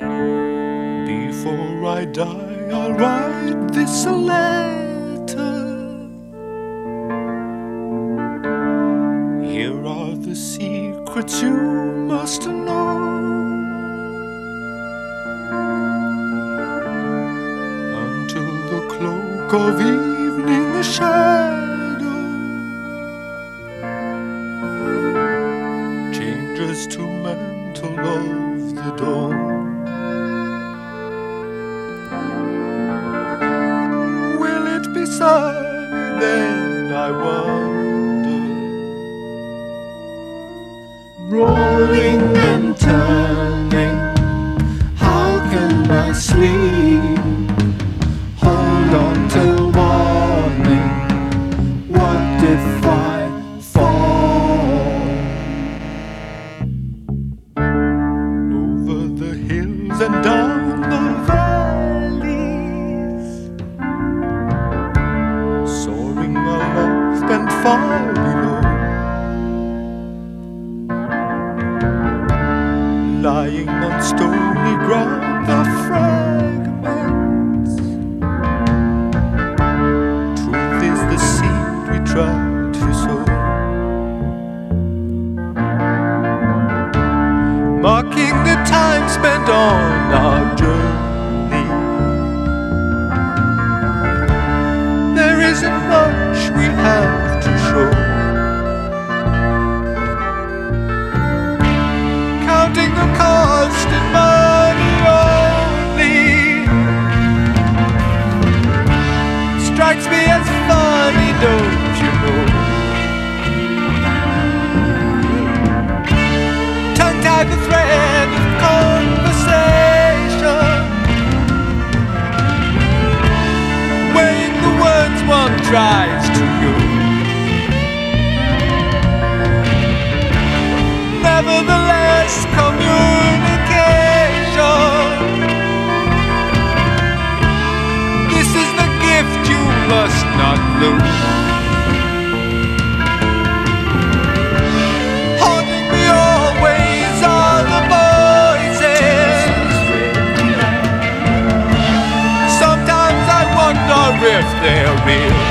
Before I die, I'll write this a letter. Here are the secrets you must know. Until the cloak of evening shadow changes to mantle of the dawn. Then I wonder, rolling and turning, how can I sleep? Hold on till morning, what if I fall? Over the hills and down the and far below, lying on stony ground, the fragments. Truth is the seed we try to sow, marking the time spent on our journey. There isn't much we have to show, counting the cost in money only strikes me as funny, don't you know? Tongue-tied the thread of conversation, weighing the words one tries to use. Nevertheless, communication, this is the gift you must not lose. Haunting me always are the voices. Sometimes I wonder if they're real.